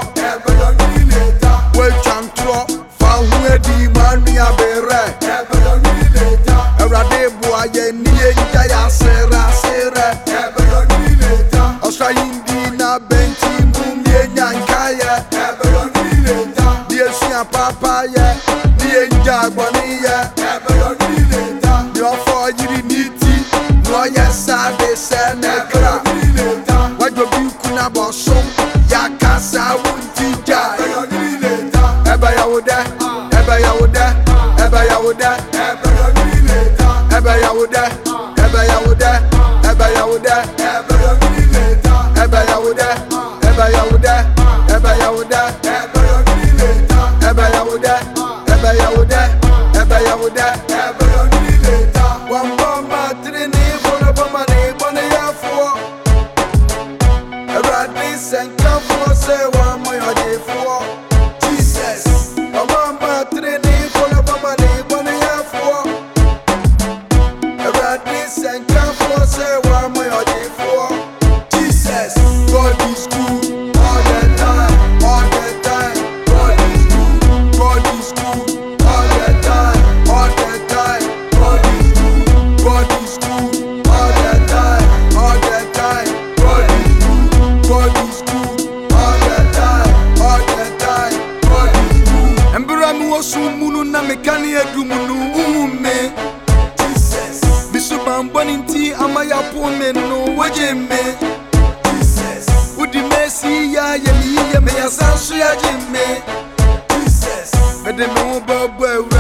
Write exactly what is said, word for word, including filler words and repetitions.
ebe yo ni leta. We chantro, fa hu edi manu ya bere. Ebe yo ni leta. Erade boa ye ni enja ya sera sera. Ebe yo ni leta. Osra yindi na benti mum ye nyankaya. Ebe yo ni leta. Di esia papa ye, di enja agboni ye. Ebe yo ni leta. Di ofo yiri niti, no ye sa de se nekra. Ebe yo ni leta. Wajo bi kuna bosom, ya kasa wunti jai. Ebe yo ni leta. Ebe ya wude, ebe ya wude, ebe ya wude. Ebe yo ni leta. Ebe ya wude, ebe ya wude, ebe ya wude. Ebe yo ni leta. Ebe ya wude, ebe ya wude, ebe ya wude. Ebe yo ni leta. Ebe ya wude, ebe ya wude, ebe ya wude. Ebe yo ni leta. Wamboma trini bono boma ni bono ya fuo. Eradi senka fuo se wa moyo de fuo. Jesus. Wamboma trini bono boma ni bono ya fuo. Eradi senka fuo se wa moyo de fuo. Jesus. God is good all the time, all the time. God is good. God is good all the time, all the time. God is good. God is good all the time, all the time. God is good. God is good all the time, all the time. God is good. Embra mi wosu munu na mekani edumunu ume. Jesus. Bisu bamboni nti amaya pome no wajeme. Jesus. Udi mesi ya yemi ya me ya sansu ya jeme. Jesus. Mede me wo babo